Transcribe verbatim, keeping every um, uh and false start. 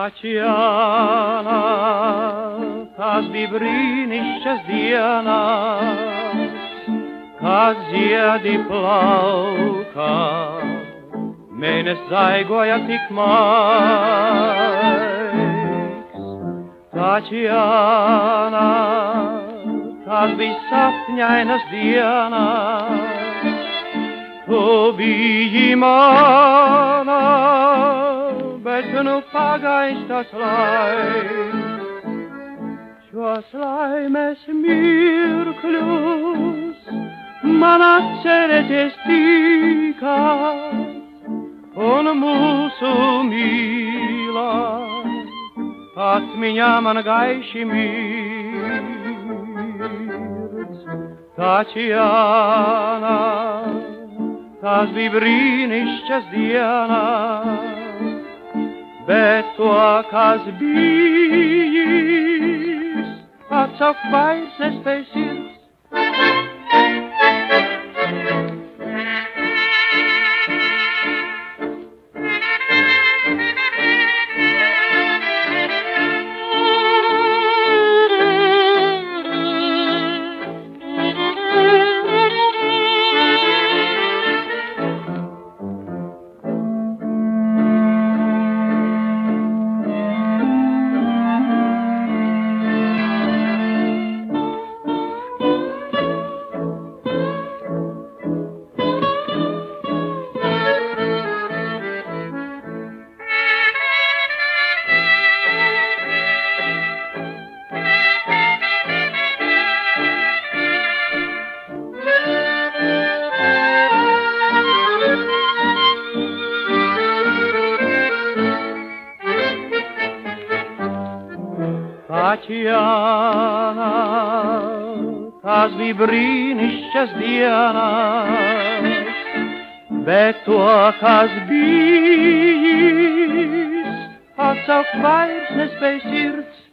Tatiana, tās bija brīnišķas dienas, kad ziedi plauka, mēnes zaigoja tik maigs. Tatiana, tās bija sapņainas dienas, tu biji mana, bet nu pagājis tas laiks. Šos laimes mirkļus man atcerēties tikai, un mūsu mīlā atmiņā man gaiši mirdz. Tatiana, tās bija brīnišķas dienas, bet to, kas bijis, atsaukt vairs nespēj sirds. Tatiana, tās bija brīnišķas dienas, bet to, kas bijis, atsaukt vairs nespēj sirds.